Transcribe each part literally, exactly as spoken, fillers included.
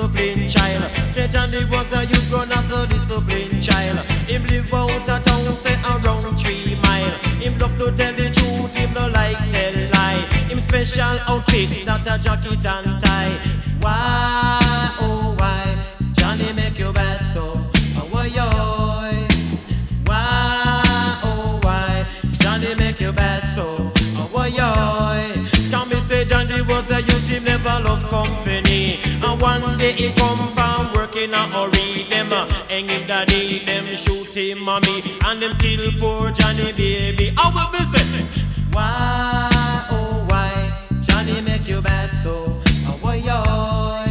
disciplined child. Say Johnny was a youth grown as a disciplined child. Him live out a town, say around three mile. Him love to tell the truth, him no like tell lie. Him special outfit, not a jacket and tie. Why, oh why, Johnny make you bad so? Oh why, oh, why, oh why, Johnny make you bad so? Oh why, oh, can me say Johnny was a youth, him never loved company. And one day he come from working a hurry. Them uh, hang him daddy, them shoot him mommy, and them kill poor Johnny baby. I will be say, why, oh why, Johnny make you bad so? Oh why, oh,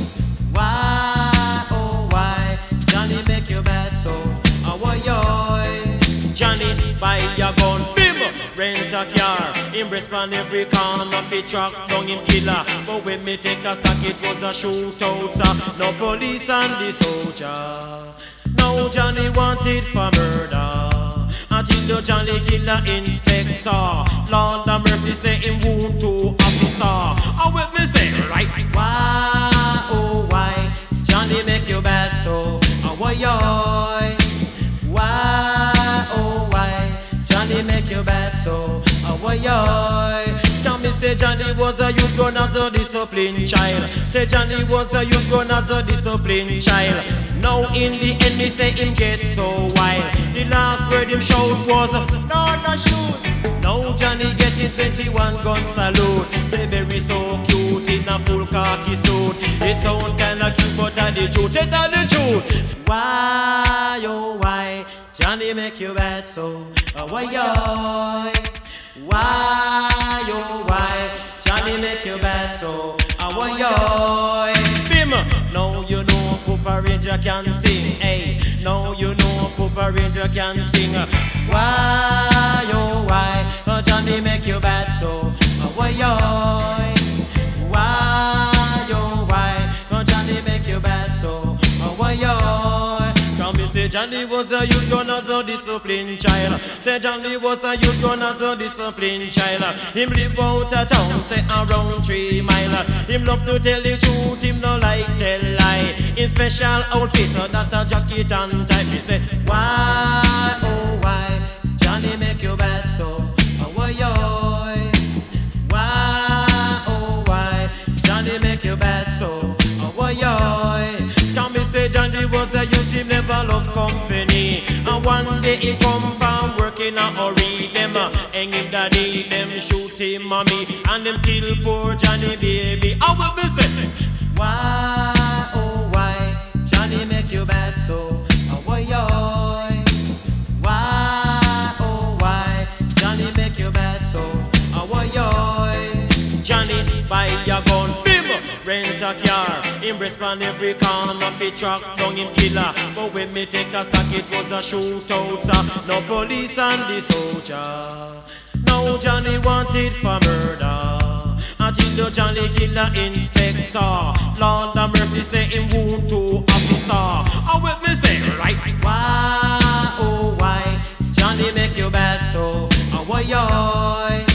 why, oh why, Johnny make you bad so? Oh why, oh, Johnny buy your gun, bim, rent a car. Him respond every corner, fi track down him killer. But when me take a stock, it was a shootout, sir. No police and the soldier. Now Johnny wanted for murder. Until the Johnny killer inspector. Lord of mercy say him wound to officer. Oh with me say right. Why, oh why, Johnny make you bad so? Oh why, oh, why, oh why, Johnny make you bad so? Oh why, oh, can me say Johnny was a youth grown as a disciplined child. Say Johnny was a youth grown as a disciplined child. Now in the end me say him get so wild. The last word him shout was no, no shoot. Now Johnny getting twenty-one gun salute. Say very so cute in a full khaki suit. It sound kinda cute but a the truth, it's a the truth. Why, oh why, Johnny make you bad so? Oh why, oh, why, oh why, Johnny make you bad so? Oh why, oh, bim. Now you know Papa Ranger can sing, hey. Now you know Papa Ranger can sing. Why, oh why, oh Johnny make you bad so? Oh why, oh, why, oh why, oh Johnny make you bad so? Oh why, oh, come me say Johnny was a youth grown as a disciplined child. Say Johnny was a youth grown as a disciplined child. Him live out a town, say around three mile. Him love to tell the truth, him no like tell lie. In special outfit, that a jacket and tie. Me say why, oh why, Johnny make you bad so? Oh why, oh, why, oh why, Johnny make you bad so? Oh why, oh, can me say Johnny was a youth, him never loved company. And one day he come from working a hurry. Them uh, hang him daddy, them shoot him mommy, and them kill poor Johnny baby. I will be say, why, oh why, Johnny make you bad so? Oh why, oh, why, oh why, Johnny make you bad so? Oh why, oh, Johnny buy your gun, bim, rent a car. Him respond every corner, fi track down him killer. But when me take a stock, it was a shootout, sir. No police and the soldier. Now Johnny wanted for murder. Until the Johnny killer inspector. Lord of mercy say him wound to officer. Oh with me say right. Why, oh why, Johnny make you bad so? Oh why, oh,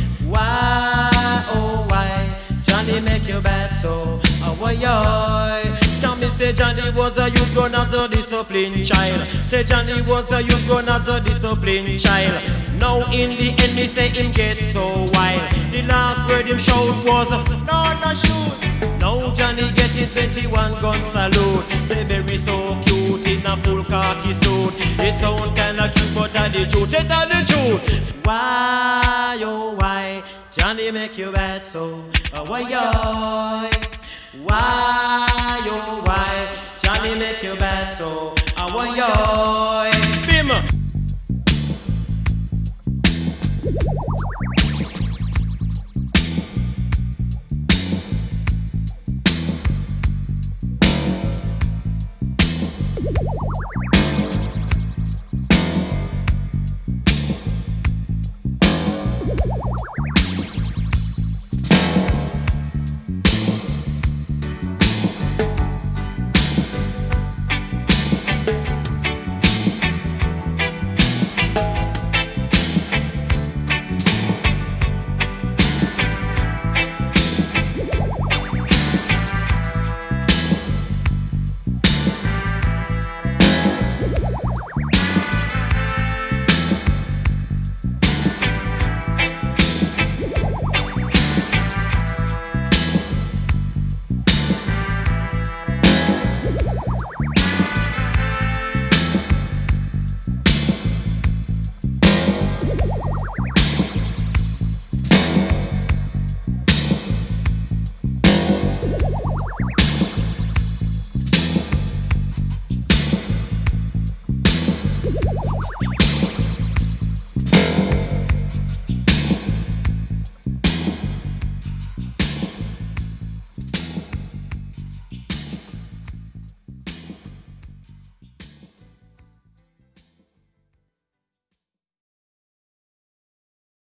why, oh why, Johnny make you bad so? Oh why, oh, can me say Johnny was a youth grown as a disciplined child. Say Johnny was a youth grown as a disciplined child. Now in the end me say him get so wild. The last word him shout was no, no shoot. Now Johnny getting twenty-one gun salute. Say very so cute in a full khaki suit. It sound kinda cute but a the truth, it's a the truth. Why, oh why, Johnny make you bad so? Oh why, oh, why,